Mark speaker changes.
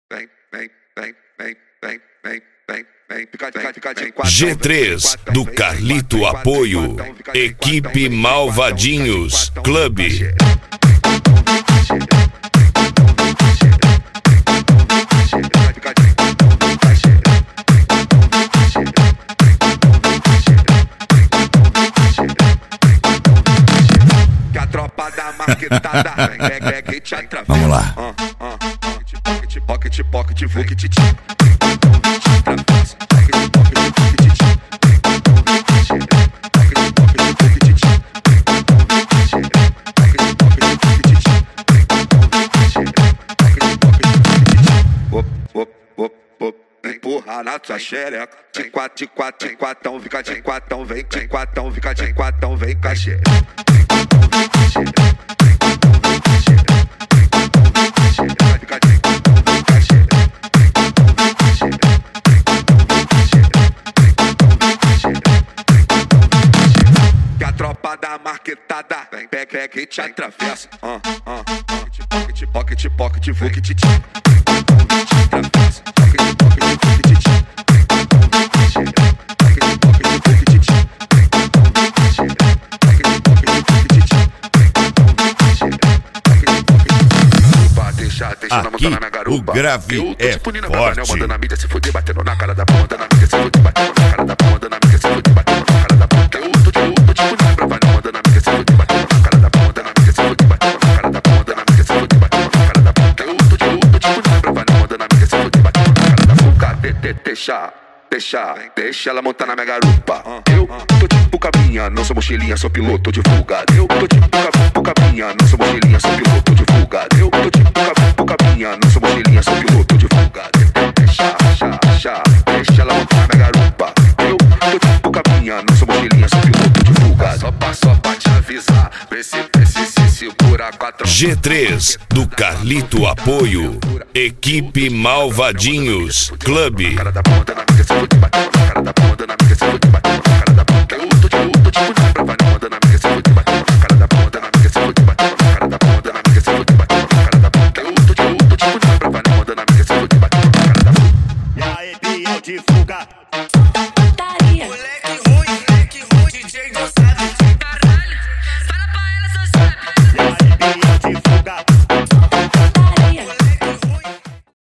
Speaker 1: G3 do Carlito Apoio, equipe Malvadinhos, clube.
Speaker 2: Vamos lá.
Speaker 3: Empurra na tua xereca, de quatro, fica de quatão, vem, de quatão, fica de quatão, vem com a xereca. Que a tropa da marquetada vem, pega e te atravessa. Pocket, fuque, te atravessa.
Speaker 1: Aqui o grave é forte.
Speaker 3: Mandando a mídia se fuder, batendo na cara da pão, mandando a mídia se fuder, batendo na cara da pão, mandando a mídia se fuder, batendo na cara da pão. Eu tô tipo na brava, não, mandando a mídia se fuder, batendo na cara da pão, mandando a mídia se fuder, batendo na cara da pão, mandando a mídia se fuder, batendo na cara da pão. Eu tô tipo na brava, não, mandando a mídia se fuder, batendo na cara da pão. Deixa ela montar na minha garupa. Eu tô tipo cabrinha, não sou mochilinha, sou piloto de fuga. Eu tô tipo cabrinha, não sou mochilinha, sou piloto de fuga. Eu tô tipo cabrinha, não sou mochilinha, sou piloto de fuga. Deixa ela montar na minha garupa. Eu tô tipo cabrinha, não sou mochilinha, sou piloto de fuga. Só pra te avisar, vê se segura quatro.
Speaker 1: G3 do Carlito Apoio, equipe Malvadinhos, clube.
Speaker 4: De fuga, putaria.